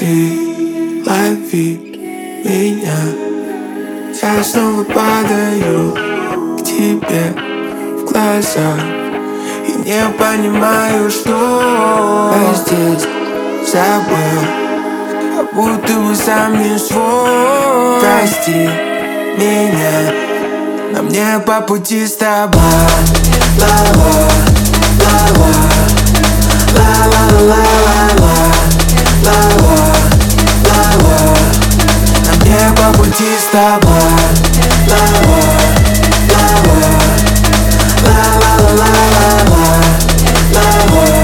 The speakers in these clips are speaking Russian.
Прости, лови меня. Я снова падаю к тебе в глаза и не понимаю, что я здесь забыл, как будто бы сам не свой. Прости меня, но мне по пути с тобой. Ла-ла, ла-ла, ла-ла-ла-ла-ла, ла-ла, ла-ла, но мне по пути с тобой. Ла-ла, ла-ла, ла-ла-ла-ла-ла, ла-ла.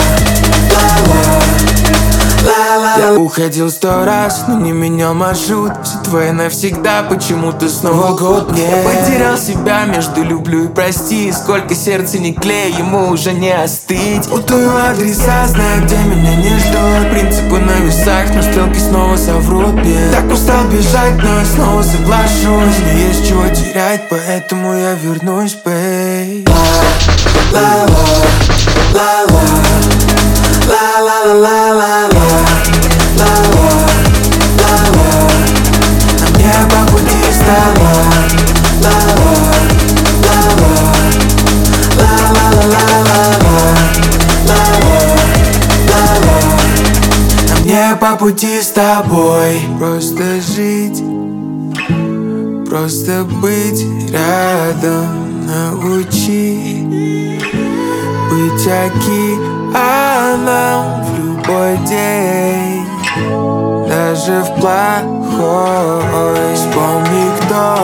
Я уходил 100 раз, но не менял маршрут. Все твое навсегда, почему-то снова год мне. Я потерял себя между люблю и прости. Сколько сердца не клей, ему уже не остыть. Путаю адреса, знаю, где меня не ждут. Принципы на весах, но стрелки снова соврут мне. Так устал бежать, но я снова соглашусь. Не есть чего терять, поэтому я вернусь, бэй. Ла-ла, ла-ла, ла-ла-ла-ла-ла, ла-ла, ла-ла, на мне по пути с тобой. Ла-ла, ла-ла, ла-ла-ла-ла-ла, ла-ла, ла-ла, на мне по пути с тобой. Просто жить, просто быть рядом, научи быть океаном в любой день, даже в плохой. Вспомни, кто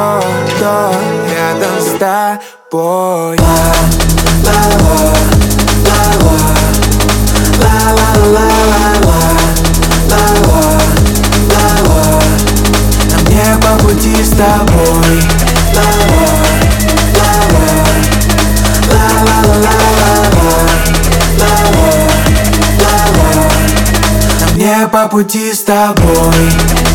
рядом с тобой. Ла-ла, ла-ла, ла-ла-ла-ла-ла, ла-ла, ла-ла, на мне по пути с тобой. Ла-ла, ла-ла, ла-ла-ла-ла-ла, ла-ла, ла-ла, на мне по пути с тобой.